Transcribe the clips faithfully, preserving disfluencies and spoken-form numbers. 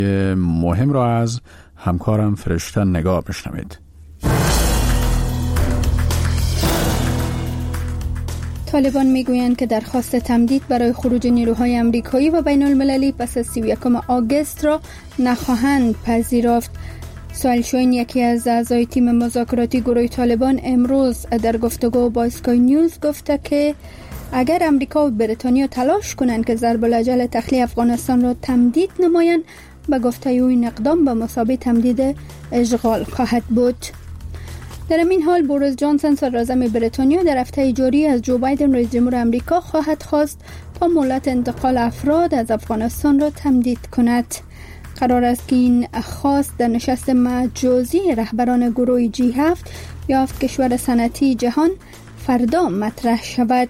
مهم را از همکارم فرشته نگاه بشنوید. طالبان میگویند که درخواست تمدید برای خروج نیروهای امریکایی و بین المللی پس از سی و یکم آگوست را نخواهند پذیرفت. سوال شوین، یکی از اعضای تیم مذاکراتی گروه طالبان، امروز در گفتگو با اسکای نیوز گفته که اگر امریکا و بریتانیا تلاش کنند که ضرب الاجل تخلیه افغانستان را تمدید نمایند، به گفته او این اقدام به مثابه تمدید اشغال خواهد بود. در این حال بوریس جانسون صدراعظم بریتانیا در هفته جاری از جو بایدن رئیس جمهور امریکا خواهد خواست تا مهلت انتقال افراد از افغانستان را تمدید کند. قرار است که این خواست در نشست مجازی رهبران گروه جی هفت یا هفت کشور صنعتی جهان فردا مطرح شود.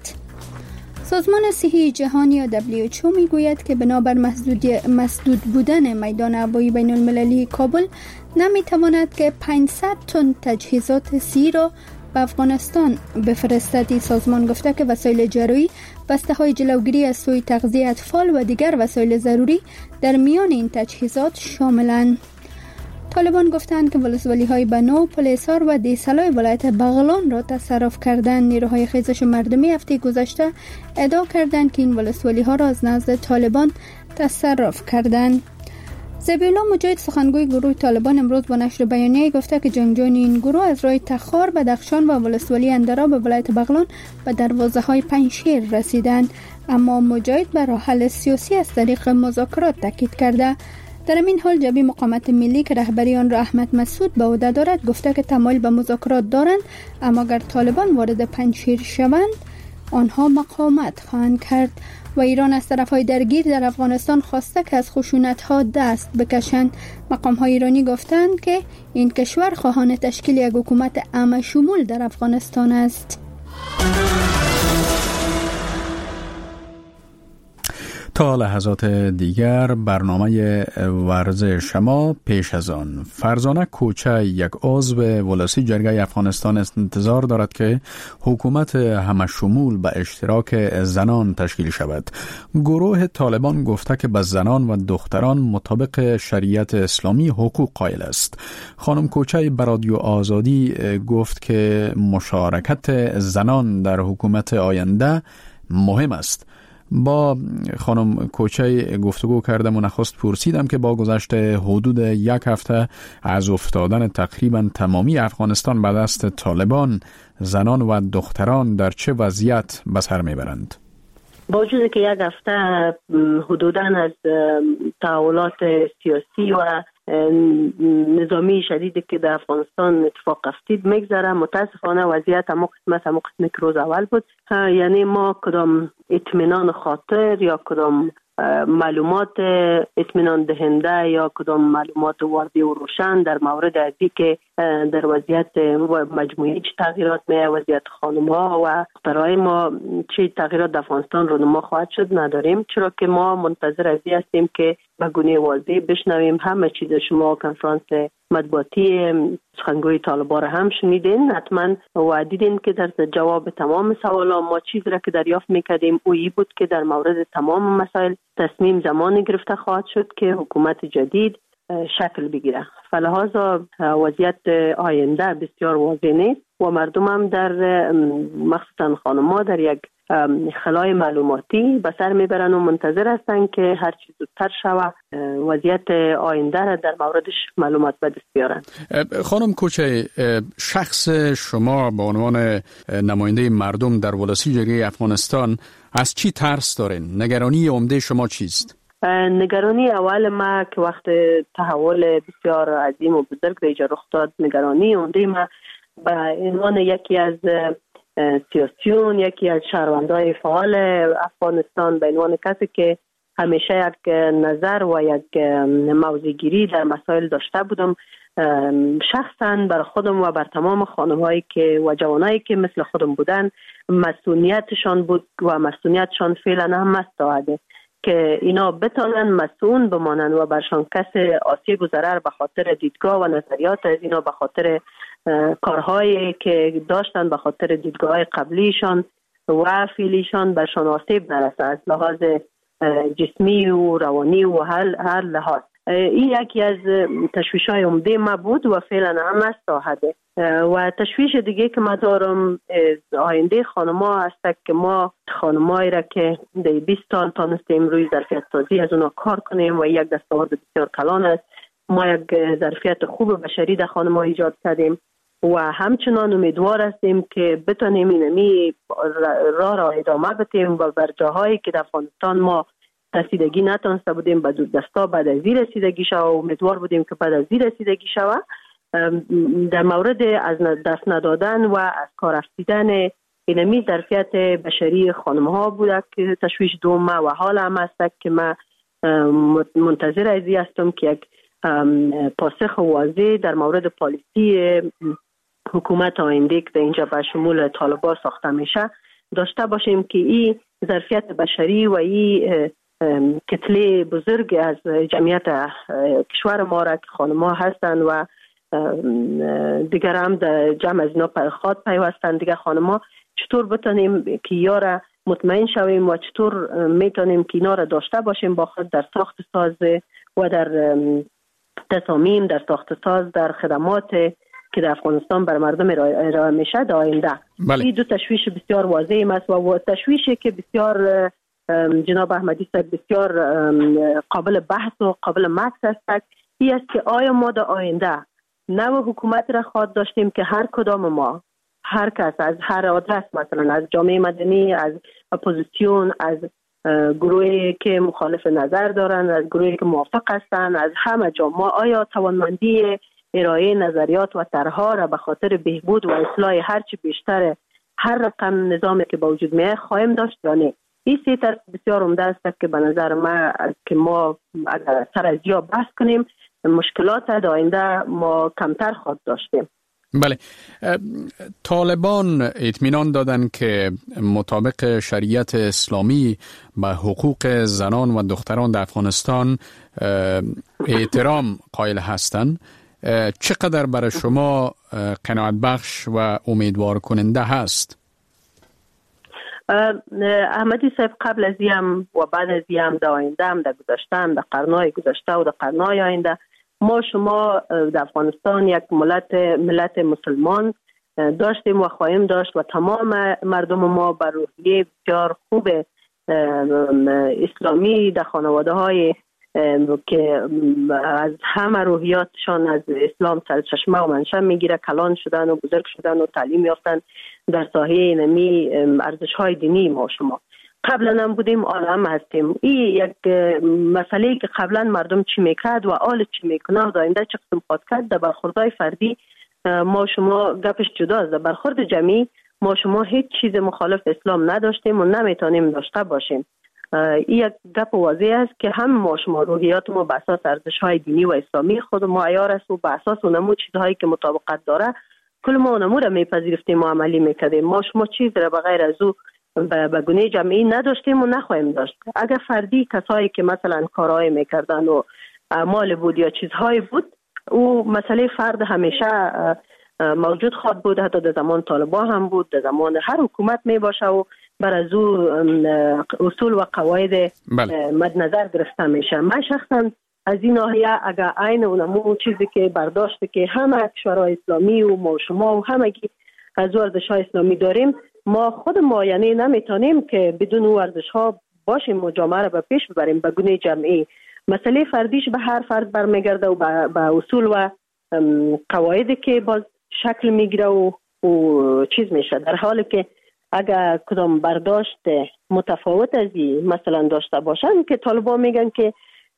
سازمان صحی جهانی یا دبلیو اچ او میگوید که بنابر مسدود بودن میدان هوایی بین المللی کابل نمیتواند که پانصد تن تجهیزات صحی را به افغانستان بفرستد. سازمان گفته که وسایل جراحی، بسته های جلوگیری از سوء تغذیه اطفال و دیگر وسایل ضروری در میان این تجهیزات شاملند. طالبان گفتند که ولسوالی های بنو، پل‌حصار و دیسلای ولایت بغلان را تصرف کردند. نیروهای خیزش مردمی هفته گذشته ادعا کردند که این ولسوالی ها را از نزد طالبان تصرف کردند. ذبیح‌الله مجاهد، سخنگوی گروه طالبان، امروز با نشر بیانیه گفته که جنگجویان این گروه از راه تخار، بدخشان و ولسوالی اندرا به ولایت بغلان به دروازه های پنجشیر رسیدند، اما مجاهد بر راه حل سیاسی از طریق مذاکرات تاکید کرده. در این حال جبهه مقاومت ملی که رهبری آن را احمد مسعود به عهده دارد گفته که تمایل به مذاکرات دارند، اما اگر طالبان وارد پنجشیر شوند آنها مقاومت خواهند کرد. و ایران از طرف‌های درگیر در افغانستان خواسته که از خشونت‌ها دست بکشند. مقام‌های ایرانی گفتند که این کشور خواهان تشکیل یک حکومت عامه شمول در افغانستان است. تا لحظات دیگر برنامه ورزش ما. پیش از آن فرزانه کوچه، یک عضو ولسی جرگه افغانستان، انتظار دارد که حکومت همه شمول به اشتراک زنان تشکیل شود. گروه طالبان گفته که به زنان و دختران مطابق شریعت اسلامی حقوق قائل است. خانم کوچه بر رادیو آزادی گفت که مشارکت زنان در حکومت آینده مهم است. با خانم کوچه گفتگو کردم و نخست پرسیدم که با گذشت حدود یک هفته از افتادن تقریبا تمامی افغانستان به دست طالبان، زنان و دختران در چه وضعیت به سر میبرند؟ با وجودی که یک هفته حدوداً از تحولات سیاسی و نظامی شدیدی که در افغانستان اتفاق افتید میگذره، متاسفانه وضعیت همون قسمت همون قسمی که روز اول بود. یعنی ما کدام اطمینان خاطر یا کدام معلومات اطمینان دهنده یا کدام معلومات واضح و روشن در مورد ازی که در وضعیت مجموعی چه تغییرات می وضعیت خانم‌ها و دخترای ما چه تغییرات در افغانستان رونما خواهد شد نداریم، چرا که ما منتظر ازی هستیم که به گونه واضح بشنویم. همه چیز شما کنفرانس مطبوعاتی سخنگوی طالبان هم شنیدین حتما و دیدین که در جواب تمام سوالا ما چیزی را که دریافت میکردیم اویی بود که در مورد تمام مسائل تصمیم زمانی گرفته خواهد شد که حکومت جدید شکل بگیره. فلحاظا وضعیت آینده بسیار واضح نیست و مردم هم در مخصوصا خانم‌ها در یک خلای معلوماتی به سر میبرن و منتظر هستن که هر چیز زودتر شود وضعیت آینده را در موردش معلومات به دست بیارن. خانم کوچه، شخص شما به عنوان نماینده مردم در ولسی جرگه افغانستان از چی ترس دارین؟ نگرانی عمده شما چیست؟ نگرانی اول ما که وقت تحول بسیار عظیم و بزرگ در اینجا رخ داد، نگرانی عمده ما به عنوان یکی از سیاسیون، یکی از شهروندان فعال افغانستان، به عنوان کسی که همیشه یک نظر و یک موضع‌گیری در مسائل داشته بودم، شخصا بر خودم و بر تمام خانم‌هایی که و جوانایی که مثل خودم بودن مسئولیتشان بود و مسئولیتشان فعلا هم مستعده که اینا بتانن مسئول بمانن و برشان کس آسیب و ضرر به خاطر دیدگاه و نظریات از اینا به خاطر کارهایی که داشتن به خاطر دیدگاه قبلیشان و فعلیشان برشان آسیب نرسه از لحاظ جسمی و روانی و هر هر لحاظ. این یکی از تشویش‌های عمده ما بود و فعلا هم است. و تشویش دیگه که ما دارم آینده خانم‌ها هست که ما خانم‌هایی را که در بیست سال تانستیم روی ظرفیت سازی از اونا کار کنیم و یک دستاورد بسیار کلان است. ما یک ظرفیت خوب بشری در خانم‌ها ایجاد کردیم و همچنان امیدوار هستیم که بتونیم اینمی راه را ادامه بدیم و بر جاهایی که در افغانستان ما رسیدگی نتونسته بودیم به دستا بعد از این رسیدگی شود و امیدوار بودیم که بعد از این رسیدگی شود. در مورد از دست ندادن و از کار رفتیدن اینمی ظرفیت بشری خانم‌ها بوده که تشویش دوم و حال هم است که من منتظر از این هستم که یک پاسخ واضح در مورد پالیسی حکومت آینده که در اینجا به شمول طالبان ساخته میشه داشته باشیم که این ظرفیت بشری و این کتله بزرگ از جمعیت کشور ما را که خانم‌ها هستند و دیگر هم در جمع از اینا خود پیوستند دیگر خانم‌ها چطور بتونیم که یارا مطمئن شویم و چطور میتونیم که اینا را داشته باشیم با خود در ساخت ساز و در تصامیم در ساخت ساز در خدمات که در افغانستان بر مردم ارائه میشه در آینده. بله. این دو تشویش بسیار واضح است و تشویشی که بسیار جناب احمدی صاحب بسیار قابل بحث و قابل مکس است. این است که آیا ما در آینده نوع حکومت را خواهد داشتیم که هر کدام ما هر کس از هر آدرس مثلا از جامعه مدنی از اپوزیسیون از گروهی که مخالف نظر دارند از گروهی که موافق هستند از همه جا ما آیا توانمندی ارائه نظریات و طرح‌ها را به خاطر بهبود و اصلاح هرچی بیشتر هر رقم نظامی که با وجود میاد خواهیم داشت یا نه؟ این سه طرح بسیار عمده است که به نظر ما که ما اگر سر از یا بحث کنیم مشکلات در آینده ما کمتر خواهد داشتیم. بله، طالبان اطمینان دادند که مطابق شریعت اسلامی به حقوق زنان و دختران در افغانستان احترام قائل هستند. چقدر برای شما قناعت بخش و امیدوار کننده هست؟ احمدی صاحب قبل از این و بعد از این در آینده هم در گذشته هم در قرنهای گذشته و در قرنهای آینده ما شما در افغانستان یک ملت ملت مسلمان داشتیم و خواهیم داشت و تمام مردم ما بر روحیه بسیار خوب اسلامی در خانواده های که از همه روحیاتشان از اسلام سرچشمه و منشأ میگیره کلان شدن و بزرگ شدن و تعلیم یافتن در ساحه اینمی ارزش های دینی ما شما قبلا هم بودیم عالم هستیم. این یک مسئله که قبلا مردم چی میکرد و آل چی میکنه و داینده چه قسم خواهد کرد در برخوردهای فردی ما شما گپش جداست. در برخورد جمعی ما شما هیچ چیز مخالف اسلام نداشتیم و نمیتونیم داشته باشیم. این یک گپ واضح است که هم ما شما روحیات ما به اساس ارزش‌های دینی و اسلامی خود ما عیار است و به اساس اونمو چیزهایی که مطابقت داره کل ما اونمو را میپذیرفتیم و عملی میکردیم. ما شما چیز را بغیر از او به گونه جمعی نداشتیم و نخواهیم داشت. اگر فردی کسایی که مثلا کارهای میکردن و اعمال بود یا چیزهایی بود او مسئله فرد همیشه موجود خواهد بود. حتی در زمان طالبان هم بود، در زمان هر حکومت می باشه و بر از او اصول و قواعد بله. مد نظر گرفته میشه. من شخصا از این ناحیه اگر عین اونمو چیزی که برداشته که همه کشورهای اسلامی و ما شما و همگی از ارزش‌های اسلامی داریم ما خود ما یعنی نمیتونیم که بدون ارزش‌ها باشیم و جامعه را به پیش ببریم به گونه جمعی. مسئله فردیش به هر فرد برمیگرده و به اصول و قواعدی که باز شکل میگیره و, و چیز میشه. در حالی که اگر کدام برداشت متفاوت از این مثلا داشته باشن که طالبان میگن که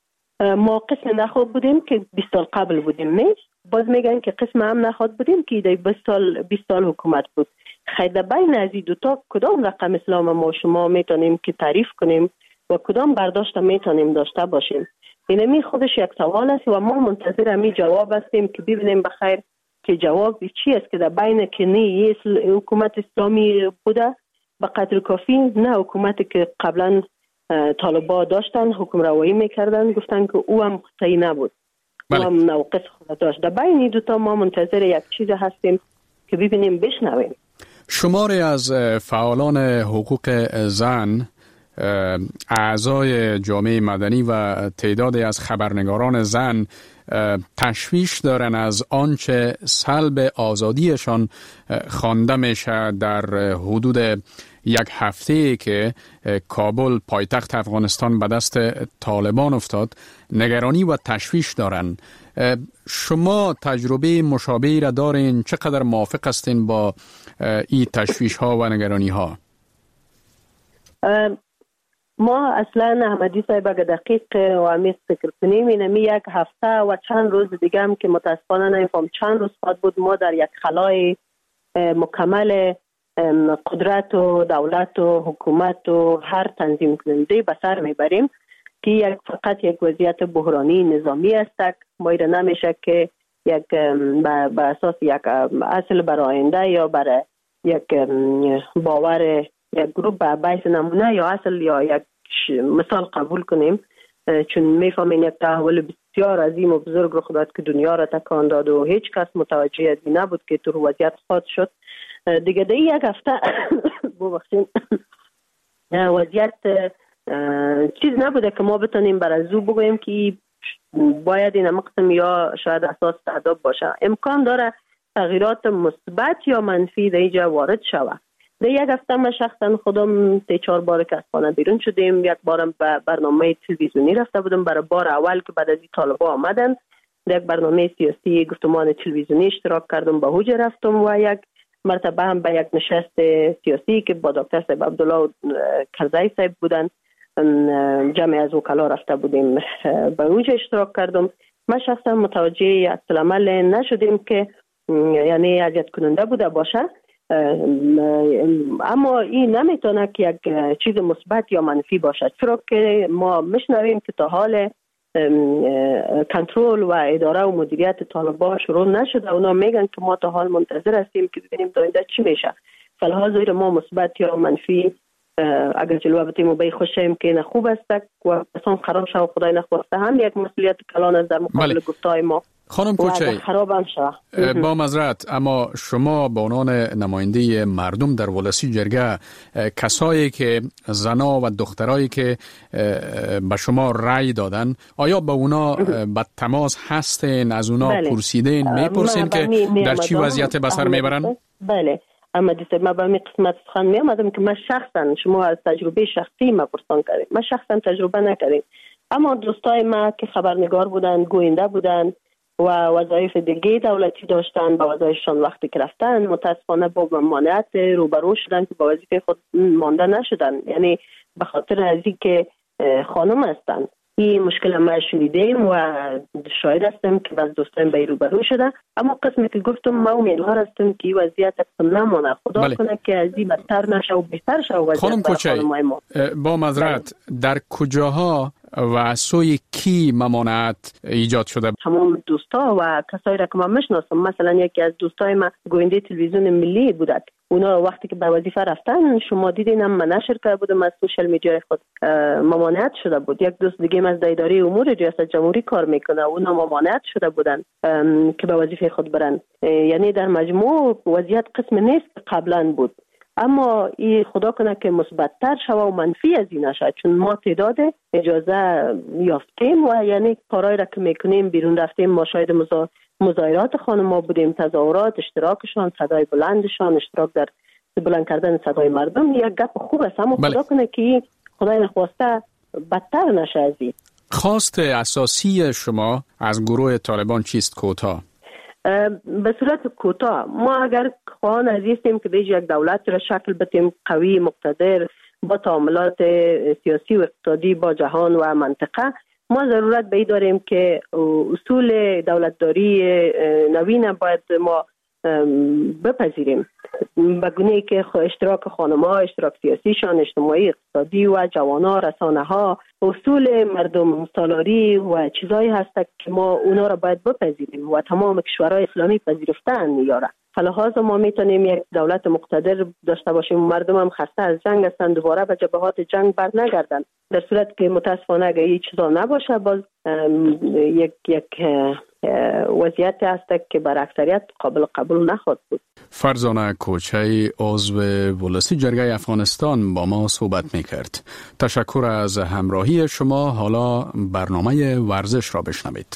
ما قسم نخواد بودیم که بیست سال قبل بودیم نه باز میگن که قسم هم نخواد بودیم که در بیست سال بیست سال حکومت بود. خیلی بین از این دوتا کدام رقم اسلام ما شما میتونیم که تعریف کنیم و کدام برداشت میتونیم داشته باشیم؟ اینمی خودش یک سوال است و ما منتظر همی جواب هستیم که ببینیم بخیر که جواب چی است که در بین که نه حکومت اسلامی بوده به قدر کافی نه حکومتی که قبلا طالبان داشتن حکم روایی میکردن گفتن که او هم صحیح نبود. بله. او هم نوقص خود داشت. در بین دوتا ما منتظر یک چیز هستیم که ببینیم بشنویم. شماری از فعالان حقوق زن اعضای جامعه مدنی و تعدادی از خبرنگاران زن تشویش دارن از آنچه سلب آزادیشان خوانده میشه در حدود یک هفته که کابل پایتخت افغانستان به دست طالبان افتاد نگرانی و تشویش دارن. شما تجربه مشابهی را دارین؟ چقدر موافق هستین با این تشویش ها و نگرانی ها؟ ما اصلا احمدی صاحب اگه دقیق و عمیق فکر کنیم اینمی یک هفته و چند روز دیگه هم که متاسفانه نمیفهم چند روز خواهد بود ما در یک خلای مکمل قدرت و دولت و حکومت و هر تنظیم کننده به سر میبریم که یک فقط یک وضعیت بحرانی نظامی است. ما ایره نمیشه که یک به اساس یک اصل برای آینده یا برای یک باور یک گروه به بیس نمونه یا اصل یا یک مثال قبول کنیم، چون میفهمین یک تحول بسیار عظیم و بزرگ رو خداد که دنیا را تکان داد و هیچ کس متوجه ازی نبود که تو وضعیت خواهد شد. دیگه دیگه یک هفته ببخشید وضعیت چیز نبوده که ما بتونیم برای زو بگوییم که باید این مقسم یا شاید اساس تعداد باشه. امکان داره تغییرات مثبت یا منفی در اینجا وارد شود. در یک هفته من شخصا خودم سه چهار بار که از خانه بیرون شدیم. یک بارم به برنامه تلویزیونی رفته بودم برای بار اول که بعد از این طالبا آمدن. در یک برنامه سیاسی گفتمان تلویزیونی اشتراک کردم، به هوج رفتم و یک مرتبه هم به یک نشست سیاسی که با دکتر صاحب عبدالله کرزی صاحب بودن جمعی از وکلا رفته بودیم به هوج اشتراک کردم. من شخصا متوجه عکس العمل نشدیم که یعنی اذیت کننده بوده باشه، اما این نمیتونه که یک چیز مثبت یا منفی باشد، چرا که ما میشنویم که تا حال کنترل و اداره و مدیریت طالبان شروع نشده. اونا میگن که ما تا حال منتظر هستیم که ببینیم آینده چی میشه. فلحاظ ما مثبت یا منفی اگر جلوه بتیم و بی خوشیم که نه خوب است و اصلا خراب شد و خدای نخواسته هم یک مسئولیت کلان است در مقابل گفتای ما. خانم کوچی با معذرت، اما شما به عنوان نماینده مردم در ولسی جرگه کسایی که زنا و دخترایی که به شما رأی دادن آیا به اونا به تماس هستین؟ از اونا بله. پرسیدین میپرسین که در چی وضعیت به سر میبرن؟ بله احمدی صاحب، ما به می قسمت سخن می آمدم که من شخصا شما از تجربه شخصی ما پرسان کردیم. من شخصا تجربه نکردیم، اما دوستای ما که خبرنگار بودن، گوینده بودن و وظایف دیگه دولتی داشتن، با وظایفشان وقتی که رفتن متاسفانه با ممانعت روبرو شدن که با وظیفه خود مانده نشدن، یعنی به خاطر از اینکه خانم هستن. این مشکل ما شنیدیم و شاهد هستم که بعض دوستان به روبرو شده، اما قسمی که گفتم ما امیدوار هستم که وضعیت نمونه، خدا بله. کنه که از این بدتر نشه و بهتر شه وضعیت. خانم کوچی با معذرت در کجاها و سوی کی ممانعت ایجاد شده؟ تمام دوستا و کسایی را که من میشناسم، مثلا یکی از دوستای من گوینده تلویزیون ملی بودند، اونا وقتی که به وظیفه رفتن شما دیدین هم من نشر کرده بودم از سوشال میدیا خود ممانعت شده بود. یک دوست دیگه از اداره امور ریاست جمهوری کار میکنه، اونا ممانعت شده بودن که به وظیفه خود برن. یعنی در مجموع وضعیت قسم نیست قبلا بود، اما این خدا کنه که مثبت‌تر شوه و منفی از این نشه، چون ما تعداد اجازه یافتیم و یعنی کارهایی را که میکنیم بیرون رفتیم، ما شاید مزا... مظاهرات خانم‌ها بودیم، تظاهرات، اشتراکشان، صدای بلندشان، اشتراک در بلند کردن صدای مردم. یک گپ خوب است، اما بله. خدا کنه که خدای نخواسته بدتر نشه از این. خواست اساسی شما از گروه طالبان چیست کوتاه؟ به صورت کوتاه ما اگر خواهان عزیزیم که بیش یک دولت را شکل بدیم قوی، مقتدر، با تعاملات سیاسی و اقتصادی با جهان و منطقه، ما ضرورت به این داریم که اصول دولتداری نوین باید ما بپذیریم، به گونه‌ای که اشتراک خانم‌ها، اشتراک سیاسیشان، اجتماعی، اقتصادی و جوان‌ها، رسانه‌ها، اصول مردم سالاری و چیزایی هست که ما اونا را باید بپذیریم و تمام کشورهای اسلامی پذیرفتن یاره. فلحاظ ما میتونیم یک دولت مقتدر داشته باشیم. مردم هم خسته از جنگ هستند، دوباره به جبهات جنگ بر نگردن. در صورت که متاسفانه اگر این چیزا نباشه، باز یک یک وضعیت هست که بر اکثریت قابل قبول نخواهد بود. فرزانه کوچی عضو ولسی جرگه افغانستان با ما صحبت میکرد. تشکر از همراهی شما. حالا برنامه ورزش را بشنوید.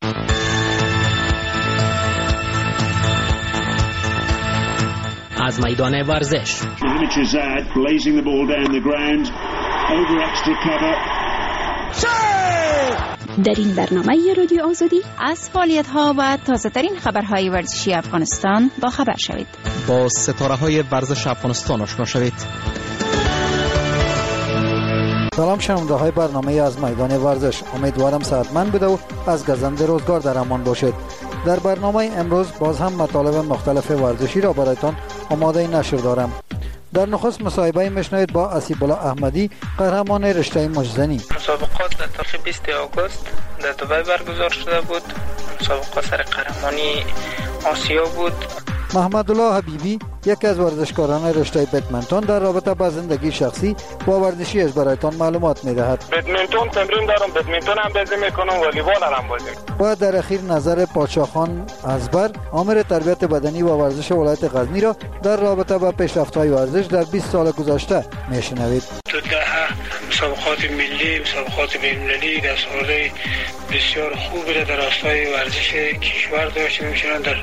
از میدان ورزش در این برنامه رادیو آزادی از فعالیت‌ها و تازه‌ترین خبرهای ورزشی افغانستان با خبر شوید. با ستاره‌های ورزش افغانستان آشنا شوید. سلام شنونده های برنامه از میدان ورزش. امیدوارم صحتمند بوده و از گزند روزگار در امان باشید. در برنامه امروز باز هم مطالب مختلف ورزشی را برایتان آماده نشر دارم. در نخست مصاحبه میشنوید با اسیب الله احمدی، قهرمان رشته مجزنی. مسابقات در تاریخ بیست آگوست در دبی برگزار شده بود. مسابقات سر قهرمانی آسیا بود. محمد الله حبیبی یکی از ورزشکاران رشته بدمنتون در رابطه با زندگی شخصی و ورزشی از برایتان معلومات می‌دهد. بدمنتون تمرین دارم، بدمنتون هم بازی میکنم، والیبال هم بازی. و در اخیر نظر پادشاهخان ازبر، آمر تربیت بدنی و ورزش ولایت غزنی را در رابطه با پیشرفت‌های ورزش در بیست سال گذشته میشنوید. تو ده مسابقات ملی، مسابقات بین‌المللی در سال‌های بسیار خوبی را در راستای ورزش کشور داشته می‌شوند. در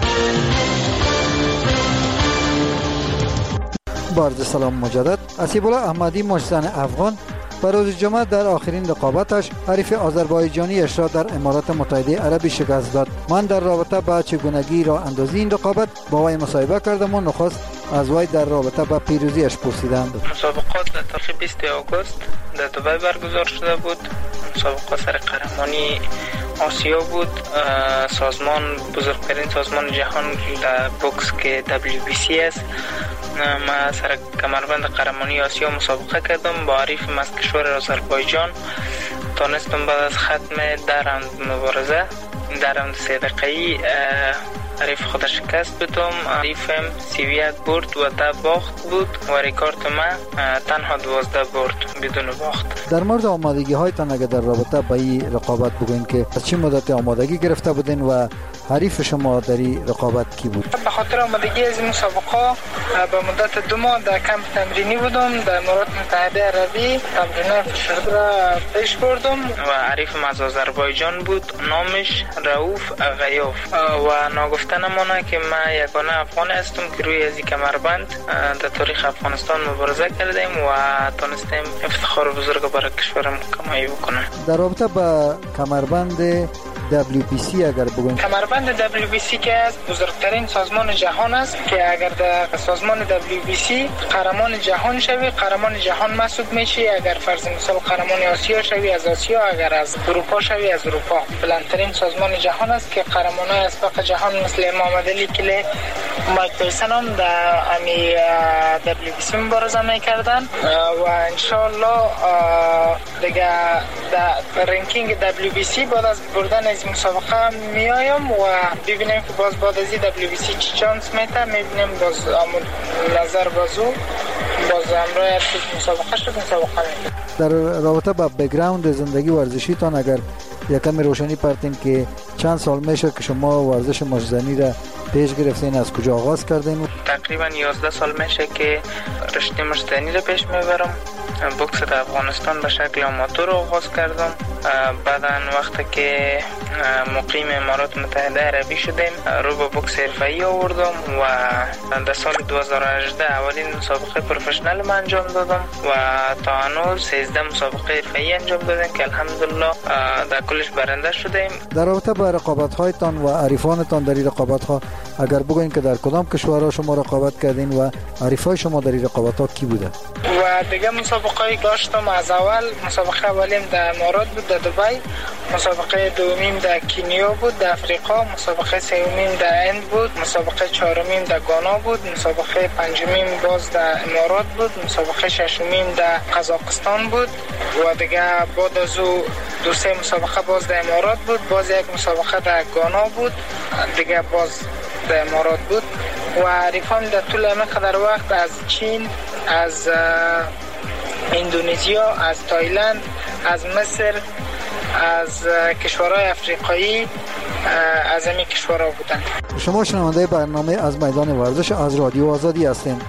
با عرض سلام مجدد، اسیب الله احمدی مجزن افغان به روز جمعه در آخرین رقابتش حریف آذربایجانیش را در امارات متحده عربی شکست داد. من در رابطه با چگونگی راه اندازی این رقابت با وی مصاحبه کردم و نخست از وی در رابطه با پیروزیش پرسیدم. مسابقات در تاریخ بیست آگوست در دبی برگزار شده بود. مسابقات سر قهرمانی آسیا بود. سازمان بزرگترین سازمان جهان در بوکس که دبلیو بی سی است. ما سر کمربند قهرمانی آسیا مسابقه کردم با حریفم از کشور آذربایجان. تانستم بعد از ختم در راند مبارزه، در راند سه دقیقه‌ای حریف خود شکست بدم. حریفم سیویت برد و ده باخت بود و ریکارد ما تنها دوازده برد بدون باخت. در مورد آمادگی هایتان اگر در رابطه با این رقابت بگوین که از چه مدت آمادگی گرفته بودین و حریف شما در این رقابت کی بود؟ به خاطر آمادگی از این مسابقه به مدت دو ماه در کمپ تمرینی بودم در امارات متحده عربی. تمرینات فشرده را پیش بردم و حریفم از آذربایجان بود، نامش رؤوف غیاف و ناگفته نمانه که من یگانه افغان هستم که روی از این کمربند در تاریخ افغانستان مبارزه کردیم و تونستیم افتخار بزرگ برای کشورم کمایی بکنم. در رابطه با کمربند دبلیو بی سی اگر بگوییم، کمربند دبلیو بی سی که از بزرگترین سازمان جهان است که اگر در سازمان دبلیو بی سی قهرمان جهان شوی، قهرمان جهان محسوب میشی. اگر فرض مثال قهرمان آسیا شوی، از آسیا. اگر از اروپا شوی، از اروپا. بلندترین سازمان جهان است که قهرمانای اسبق جهان مثل محمد علی کلی، مایک تایسون هم در امی دبلیو بی سی مبارزه میکردن و انشالله دیگه در رنکینگ دبلیو بی سی بعد از بردن از مسابقه میایم و ببینیم که باز بعد از دبلیو بی سی چی چانس میته. میبینیم باز امون نظر بازو باز امروز ارتش مسابقه شد مسابقه میده. در رابطه با بک‌گراند زندگی ورزشی تان اگر یکم روشنی پرتین که چند سال میشه که شما ورزش مجزنی را پیش گرفتین، از کجا آغاز کردین؟ تقریبا یازده سال میشه که رشته مجزنی را پیش میبرم. بوکس در افغانستان به شکل آماتور آغاز کردم. بعداً وقتی که مقیم امارات متحده عربی شدیم رو به بوکس حرفه‌ای آوردم و در سال دو هزار و هجده اولین مسابقه پروفشنال ما انجام دادم و تا هنوز سیزده مسابقه حرفه‌ای انجام دادیم که الحمدلله در کلش برنده شدیم. در رابطه با رقابت‌هایتان و حریفانتان در این رقابت‌ها اگر بگوین که در کدام کشورها شما رقابت کردین و حریفای شما در این رقابت‌ها کی بوده؟ و دیگه مسابقه‌ای داشتم. از اول مسابقه اولیم در امارات بود، در دبی. مسابقه دومیم در کنیا بود، در افریقا. مسابقه سومیم در هند بود. مسابقه چهارمیم در گانا بود. مسابقه پنجمیم باز در امارات بود. مسابقه ششمیم در قزاقستان بود و دیگه بعد از او دو سه مسابقه باز در امارات بود. باز یک مسابقه در گانا بود. دیگه باز در امارات بود و ریفان در طول همه وقت از چین، از اندونزیا، از تایلند، از مصر، از کشورهای افریقایی، از همین کشورها بودن. شما شنونده برنامه از میدان ورزش از رادیو آزادی هستین.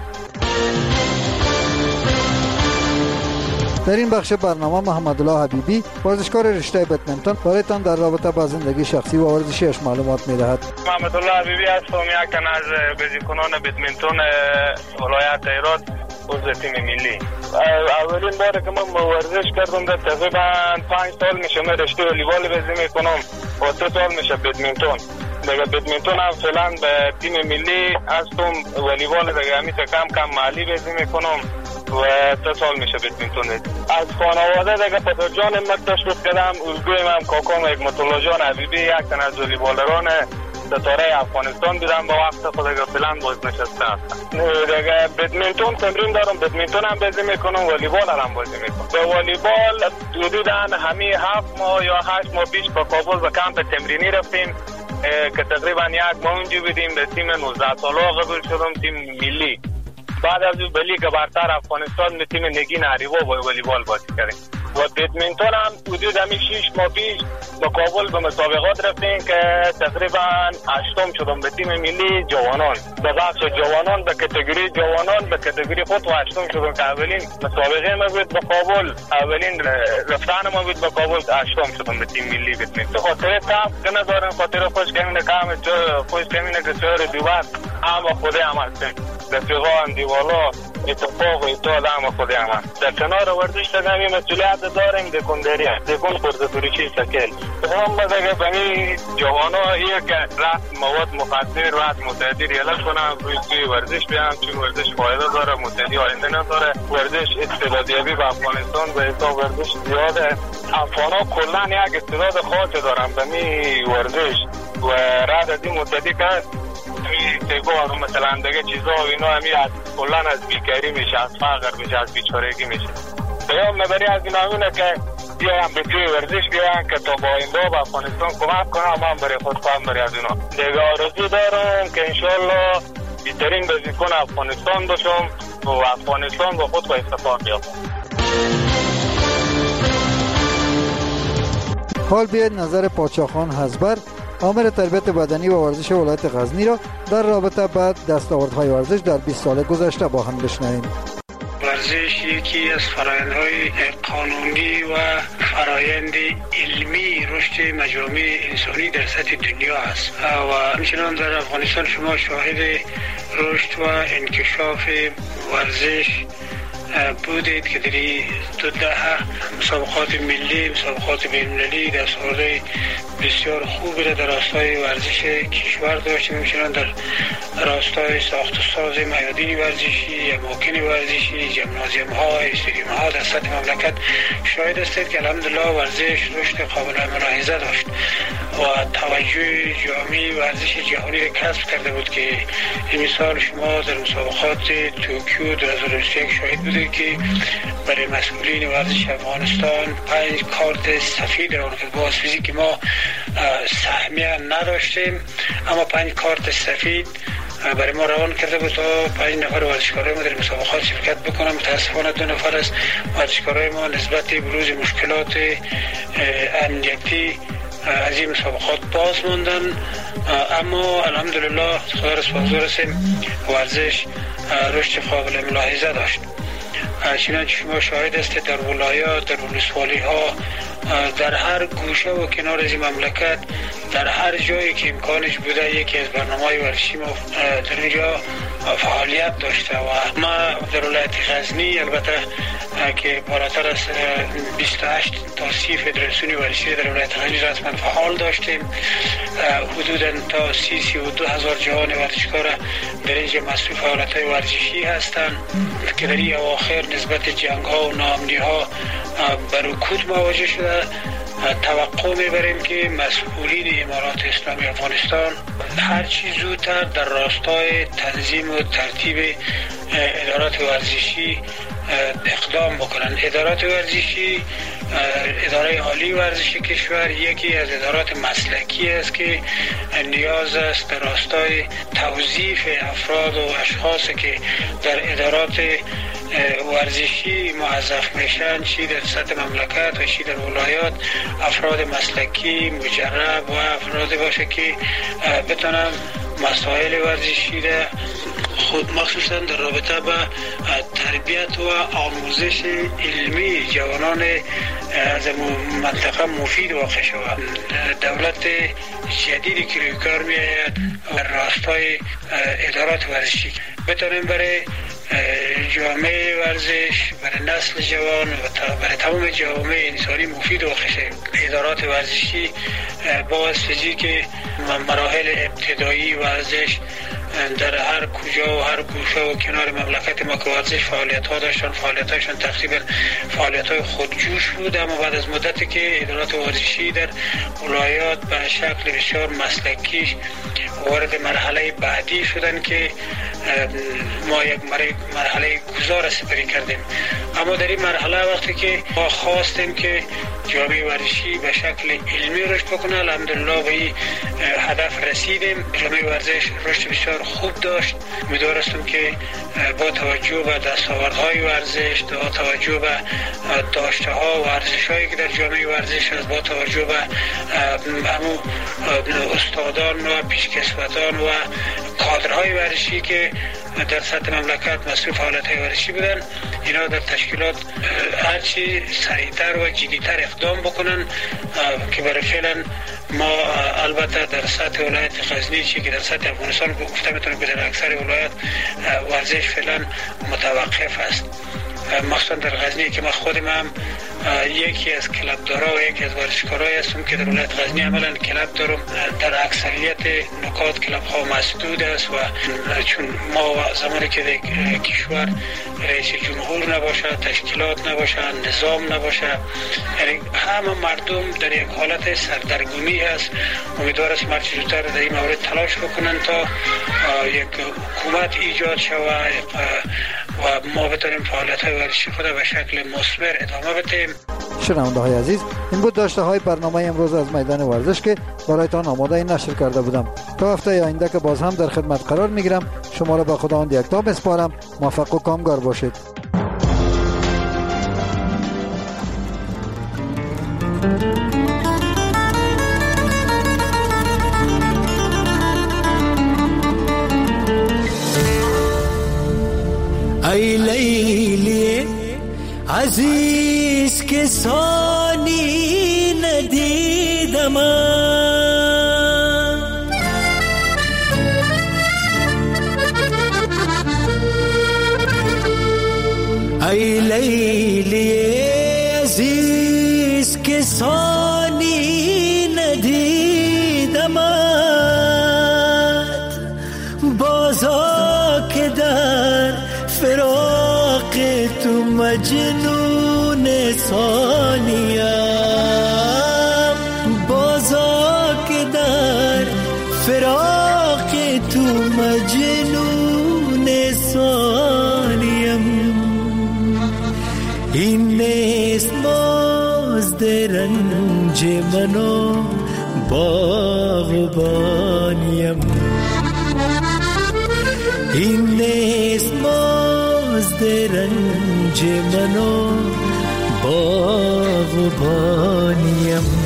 در این بخش برنامه محمد الله حبیبی، ورزشکار رشته بدمنتون، برایتان در رابطه با زندگی شخصی و ورزشیش معلومات می‌دهد. محمد الله حبیبی هستم، یک تن از بازیکنان بدمنتون ولایت هرات، عضو تیم ملی. اولین بار که من ورزش کردم در تقریبا پنج سال میشه. من رشته والیبال بازی میکنم و سه سال میشه بدمنتون. دیگه بدمنتون هم فعلا به تیم ملی هستم. والیبال دیگه همیشه کم کم محلی بازی میکنم و سه سال میشه بدمنتون. از خانواده دیگه پدر جانم من تشویق کردم، الگویم هم کاکام حکمت‌الله جان حبیبی، یک تن از والیبالران ستاره افغانستان بودم. با وقت خود دیگه فعلا باز نشسته هستم. دیگه بدمنتون تمرین دارم، بدمنتون هم بازی میکنم، والیبال هم بازی میکنم. به والیبال حدوداً همین هفت ماه یا هشت ماه پیش به کابل به کمپ تمرینی رفتیم که تقریبا یک ماه اونجا بودیم. به تیم نوزده ساله قبول شدم، تیم ملی. بعد از اون به لیگ برتر افغانستان به تیم نگین اریوا با والیبال بازی کردیم. و بدمنتون هم حدود همین شش ماه پیش به کابل به مسابقات رفتیم که تقریبا هشتم شدم به تیم ملی جوانان. به بخش جوانان به کاتگوری جوانان به کاتگوری خود و هشتم شدم که اولین مسابقه ما بود به کابل، اولین رفتن ما بود به کابل، هشتم شدم به تیم ملی بدمنتون. خاطر تاف که ندارم، خاطر خوش کمینه که همه خوش کمینه که چهار دیوار هم خوده هم هستیم. رفیقان دیوالا اتفاق و اتحاد هم خود هم در کنار ورزش تگمی مسئولیت داریم دکندری دکن پرزپوریچی سکل هم بزرگه بمی جوانا ایه که رفت مواد مخدر رفت متعدی ریالت کنم روی ورزش بیان، چون ورزش فایده داره، متعدی آینده نداره. ورزش استعدادیابی به افغانستان به حساب ورزش زیاده. افغانا کلن یک استعداد خاص دارن بمی ورزش و رد از این متعدی که تیگو مثلا دیگه چیزا و اینا همی از کلن از بیکاری میشه، از فقر میشه، از بیچارگی میشه. بیام مبری از این همینه که بیایم به توی ورزش بیایم که تا با آینده به افغانستان کمک کنم، هم بری خود خواهم بری از اینا. دیگه آرزو دارم که انشالله بیترین بازیکن افغانستان باشم و افغانستان با خود با استفاده بیام. حال بیاید نظر پادشاهخان حزبر، آمر تربیت بدنی و ورزش ولایت غزنی را در رابطه با دستاوردهای ورزش در بیست سال گذشته با هم بشنویم. ورزش یکی از فرآیندهای قانونی و فرآیند علمی رشد مجامع انسانی در سطح دنیا است و همچنان در افغانستان شما شاهد رشد و انکشاف ورزش بودید که در دو دهه مسابقات ملی، مسابقات بین‌المللی دستاوردهای بسیار خوبی را در راستای ورزش کشور داشتیم. همچنان در راستای ساخت و ساز میادین ورزشی، اماکن ورزشی، ژیمنازیوم ها، استادیوم ها در سطح مملکت شاهد هستید که الحمدلله ورزش رشد قابل ملاحظه داشت و توجه جامعی ورزش جهانی را کسب کرده بود که این سال شما در مسابقات توکیو دو هزار و بیست و یک شاهد بودید که برای مسئولین ورزش افغانستان پنج کارت سفید را که باز فیزیک ما سهمیه نداشتیم، اما پنج کارت سفید برای ما روان کرده بود تا پنج نفر ورزشکارای ما در مسابقات شرکت بکنم. متاسفانه دو نفر از ورزشکارای ما نسبت بروز مشکلات امنیتی از این مسابقات باز موندن، اما الحمدلله خدا را سپاسگزار هستیم ورزش رشد قابل ملاحظه داشت. چنانچه شما شاهد هستید در ولایات، در ولسوالی ها، در هر گوشه و کنار از این مملکت، در هر جایی که امکانش بوده یکی از برنامه‌های ورزشی ما در اینجا فعالیت داشته و ما در ولایت غزنی البته که بالاتر از بیست و هشت تا سی فدراسیون ورزشی در ولایت غزنی رسما فعال داشتیم. حدوداً تا سی سی و دو هزار جوان ورزشکار در اینجا مسئول فعالیت‌های ورزشی هستند که در این اواخر نسبت جنگ‌ها و ناامنی‌ها بر رکود مواجه شده. توقع میبریم که مسئولین امارات اسلامی افغانستان هر چی زودتر در راستای تنظیم و ترتیب ادارات ورزشی اقدام بکنن. ادارات ورزشی اداره عالی ورزش کشور یکی از ادارات مسلکی است که نیاز است در راستای توظیف افراد و اشخاص که در ادارات ورزشی موظف میشن، چی در سطح مملکت و چی در ولایات، افراد مسلکی مجرب و افراد باشه که بتونن مسائل ورزشی را خود مخصوصا در رابطه با تربیت و آموزش علمی جوانان از منطقه مفید واقع شود. دولت جدیدی که روی کار می آید در راستای ادارات ورزشی بتونیم برای جامعه ورزش، برای نسل جوان و برای تمام جوامع انسانی مفید واقع شود. ادارات ورزشی با واسطه که مراحل ابتدایی ورزش در هر کجا و هر گوشه و کنار مملکت ما که ورزش فعالیت ها داشتن، فعالیت هاشون تقریبا فعالیت های خودجوش بود، اما بعد از مدتی که ادارات ورزشی در ولایات به شکل بسیار مسلکی وارد مرحله بعدی شدن که ما یک مرحله گذار سپری کردیم. اما در این مرحله وقتی که ما خواستیم که جامعه ورزشی به شکل علمی رشد بکنه، الحمدلله به این هدف رسیدیم. جامعه ورزش رشد بسیار خوب داشت. امیدوارم که با توجه به دستاوردهای ورزش، با توجه به داشته ها و ارزش‌هایی که در جامعه ورزش است، با توجه به همون استادان و پیشکسوتان و کادرهای ورزشی که در سطح مملکت مسئول فعالیت‌های ورزشی بودن، اینا در تشکیلات هرچی سریعتر و جدیتر اقدام بکنن که برای فعلا ما البته در سطح ولایت غزنی چی که در سطح افغانستان گفته میتونم که در اکثر ولایت ورزش فعلا متوقف است. مخصوصا در غزنی که ما خودم هم یکی از کلبدارا و یکی از ورزشکارایی هستم که در ولایت غزنی عملا کلب دارم. در اکثریت نقاط کلب ها مسدود است و چون ما زمانی که در کشور رئیس جمهور نباشه، تشکیلات نباشه، نظام نباشه، یعنی همه مردم در یک حالت سردرگمی هست. امیدوار است مرد زودتر در این مورد تلاش بکنن تا یک حکومت ایجاد شود و ما بتونیم فعالیت های ورزشی خود به شکل مثمر ادامه بدیم. شنونده های عزیز، این بود داشته های برنامه امروز از میدان ورزش که برایتان آماده نشر کرده بودم. تا هفته آینده که باز هم در خدمت قرار میگیرم. شما را به خداوند یکتا بسپارم. موفق و کامگار باشید. ای لیلی عزیز که ثانی ندیدم، ای لیلی عزیز که ثانی ندیدم، بازا که در فراق تو مجنون ثانیم، بازا که در فراق تو مجنون ثانیم. این نیست مزد رنج منو باغبانیم، این نیست مزد رنج منو باغبانیم.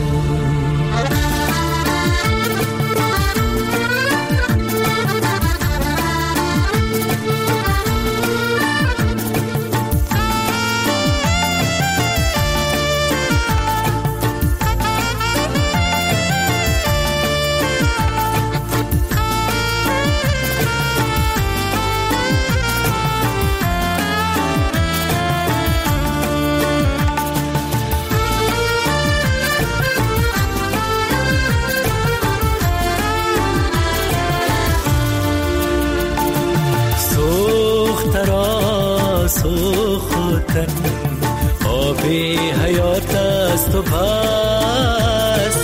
سوختن آب حیات است و بس،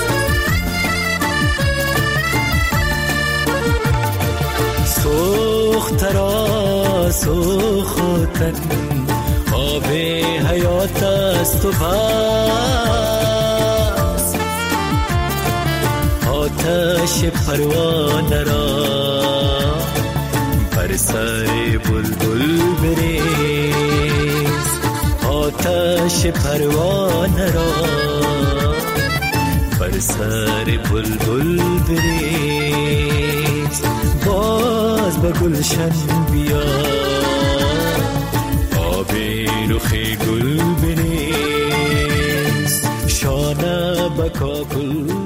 سوخت را سوختن آب حیات است و بس. آتش پروانه را بر سر بلبل بریز، آتش پروانه را بر سر بلبل بریز. باز به گلشن بیا، آب رخ گل بریز، شانه به کاکل